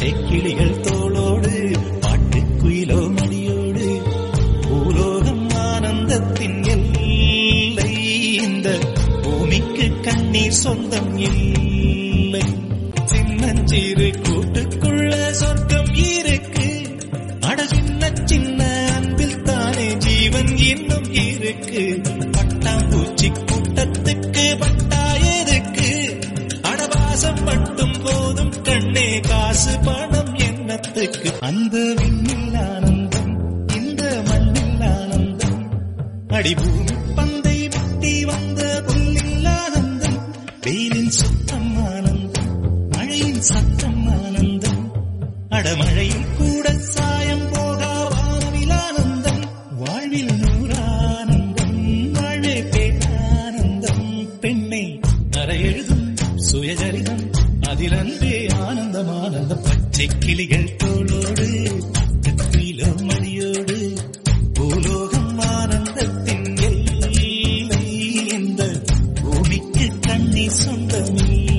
பச்சை கிளிகள் தோளோடு பாட்டுக்குயிலோ மடியோடு பூலோகம் ஆனந்தத்தின் எல்லை. இந்த பூமிக்கு கண்ணீர் சொந்தம் இல்லை. சின்னஞ்சிறு கூட்டுக்குள்ள சொர்க்கம் இருக்கு. அட சின்ன சின்ன அன்பில் தானே ஜீவன் இன்னும் இருக்கு. பட்டாம்பூச்சி கூட்டத்துக்கு பட்டாயதுக்கு. அடவாசம் மட்டும் போதும் கண்ணே, காசு பணம் எண்ணத்துக்கு. அந்த விண்ணில் ஆனந்தம், இந்த மண்ணில் ஆனந்தம். அடிபூமி பந்தை விட்டி வந்த புல்லில் ஆனந்தம். வெயிலின் சுத்தம் ஆனந்தம், மழையின் சத்தம் ஆனந்தம். அடமழையில் கூட சாயம் போகா வானவில் ஆனந்தம். வாழ்வில் நூறானந்தம், வாழ்வே பேரானந்தம். பெண்ணை அறை எழுதும் சுயசரிதம், அதில் அன்பே ஆனந்தம் ஆனந்தம். பச்சை கிளிகள் தோளோடு பாட்டுக்குயிலோ மடியோடு பூலோகம் ஆனந்தத்தின் எல்லை. இந்த பூமிக்கு கண்ணீர் சொந்தமில்லை.